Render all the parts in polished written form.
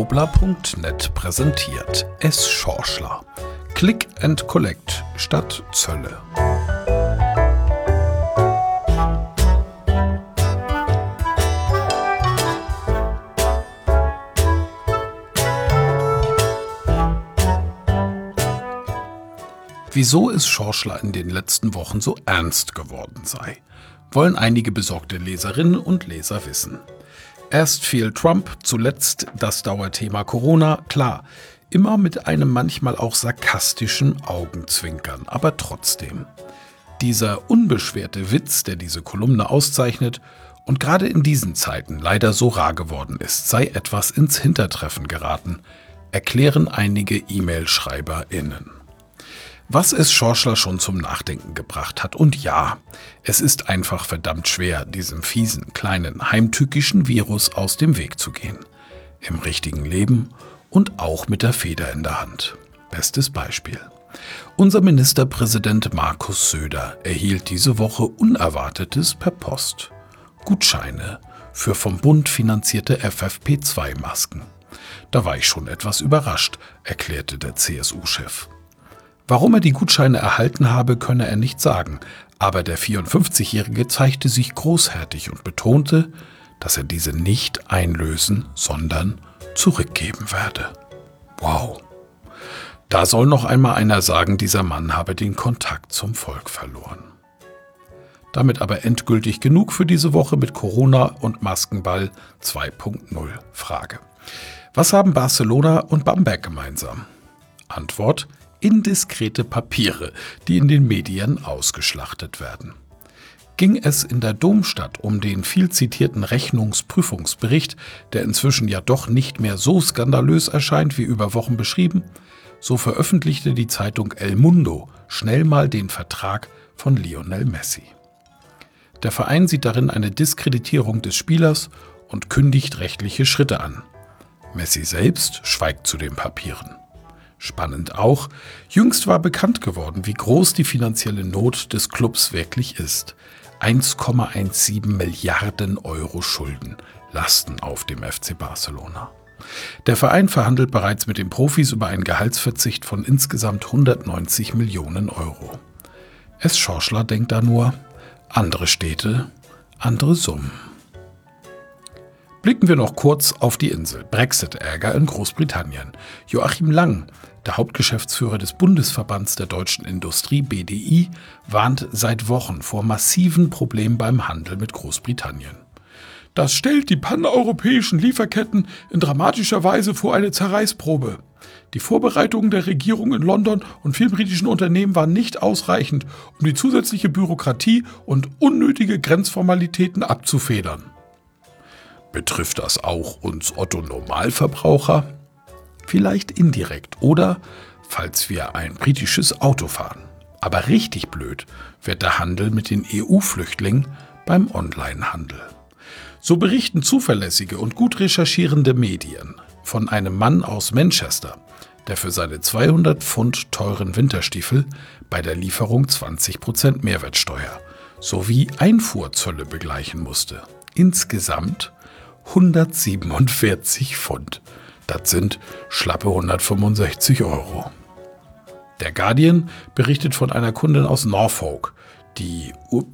Wobler.net präsentiert S-Schorschler. Click and Collect statt Zölle. Wieso es Schorschler in den letzten Wochen so ernst geworden sei, wollen einige besorgte Leserinnen und Leser wissen. Erst fiel Trump, zuletzt das Dauerthema Corona, klar, immer mit einem manchmal auch sarkastischen Augenzwinkern, aber trotzdem. Dieser unbeschwerte Witz, der diese Kolumne auszeichnet und gerade in diesen Zeiten leider so rar geworden ist, sei etwas ins Hintertreffen geraten, erklären einige E-Mail-SchreiberInnen. Was es Schorschler schon zum Nachdenken gebracht hat. Und ja, es ist einfach verdammt schwer, diesem fiesen, kleinen, heimtückischen Virus aus dem Weg zu gehen. Im richtigen Leben und auch mit der Feder in der Hand. Bestes Beispiel. Unser Ministerpräsident Markus Söder erhielt diese Woche Unerwartetes per Post. Gutscheine für vom Bund finanzierte FFP2-Masken. Da war ich schon etwas überrascht, erklärte der CSU-Chef. Warum er die Gutscheine erhalten habe, könne er nicht sagen, aber der 54-Jährige zeigte sich großherzig und betonte, dass er diese nicht einlösen, sondern zurückgeben werde. Wow. Da soll noch einmal einer sagen, dieser Mann habe den Kontakt zum Volk verloren. Damit aber endgültig genug für diese Woche mit Corona und Maskenball 2.0 Frage. Was haben Barcelona und Bamberg gemeinsam? Antwort: indiskrete Papiere, die in den Medien ausgeschlachtet werden. Ging es in der Domstadt um den viel zitierten Rechnungsprüfungsbericht, der inzwischen ja doch nicht mehr so skandalös erscheint wie über Wochen beschrieben, so veröffentlichte die Zeitung El Mundo schnell mal den Vertrag von Lionel Messi. Der Verein sieht darin eine Diskreditierung des Spielers und kündigt rechtliche Schritte an. Messi selbst schweigt zu den Papieren. Spannend auch, jüngst war bekannt geworden, wie groß die finanzielle Not des Clubs wirklich ist. 1,17 Milliarden Euro Schulden lasten auf dem FC Barcelona. Der Verein verhandelt bereits mit den Profis über einen Gehaltsverzicht von insgesamt 190 Millionen Euro. S-Schorschler denkt da nur, andere Städte, andere Summen. Blicken wir noch kurz auf die Insel. Brexit-Ärger in Großbritannien. Joachim Lang, der Hauptgeschäftsführer des Bundesverbands der deutschen Industrie BDI, warnt seit Wochen vor massiven Problemen beim Handel mit Großbritannien. Das stellt die paneuropäischen Lieferketten in dramatischer Weise vor eine Zerreißprobe. Die Vorbereitungen der Regierung in London und vielen britischen Unternehmen waren nicht ausreichend, um die zusätzliche Bürokratie und unnötige Grenzformalitäten abzufedern. Betrifft das auch uns Otto-Normalverbraucher? Vielleicht indirekt oder falls wir ein britisches Auto fahren. Aber richtig blöd wird der Handel mit den EU-Flüchtlingen beim Onlinehandel. So berichten zuverlässige und gut recherchierende Medien von einem Mann aus Manchester, der für seine 200 Pfund teuren Winterstiefel bei der Lieferung 20% Mehrwertsteuer sowie Einfuhrzölle begleichen musste. Insgesamt 147 Pfund. Das sind schlappe 165 Euro. Der Guardian berichtet von einer Kundin aus Norfolk, die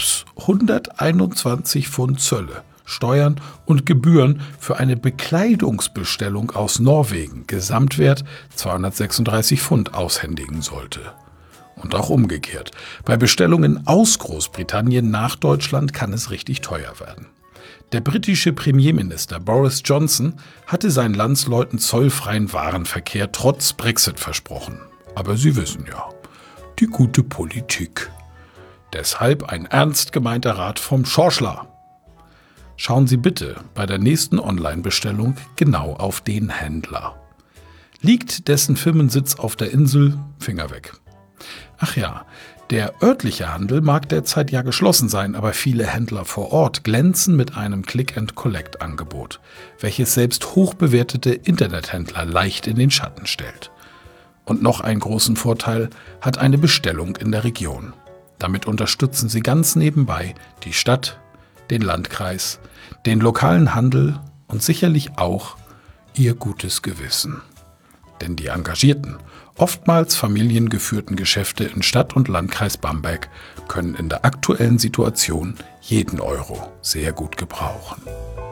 121 Pfund Zölle, Steuern und Gebühren für eine Bekleidungsbestellung aus Norwegen, Gesamtwert 236 Pfund, aushändigen sollte. Und auch umgekehrt. Bei Bestellungen aus Großbritannien nach Deutschland kann es richtig teuer werden. Der britische Premierminister Boris Johnson hatte seinen Landsleuten zollfreien Warenverkehr trotz Brexit versprochen. Aber Sie wissen ja, die gute Politik. Deshalb ein ernst gemeinter Rat vom Schorschler. Schauen Sie bitte bei der nächsten Online-Bestellung genau auf den Händler. Liegt dessen Firmensitz auf der Insel, Finger weg. Ach ja, der örtliche Handel mag derzeit ja geschlossen sein, aber viele Händler vor Ort glänzen mit einem Click-and-Collect-Angebot, welches selbst hochbewertete Internethändler leicht in den Schatten stellt. Und noch einen großen Vorteil hat eine Bestellung in der Region. Damit unterstützen Sie ganz nebenbei die Stadt, den Landkreis, den lokalen Handel und sicherlich auch ihr gutes Gewissen. Denn die engagierten, oftmals familiengeführten Geschäfte in Stadt und Landkreis Bamberg können in der aktuellen Situation jeden Euro sehr gut gebrauchen.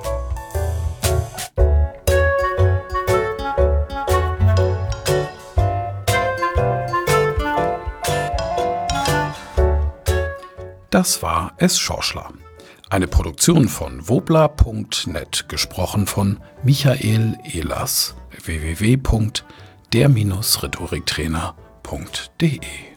Das war Es Schorschler. Eine Produktion von wobla.net, gesprochen von Michael Ehlers, www.der-rhetoriktrainer.de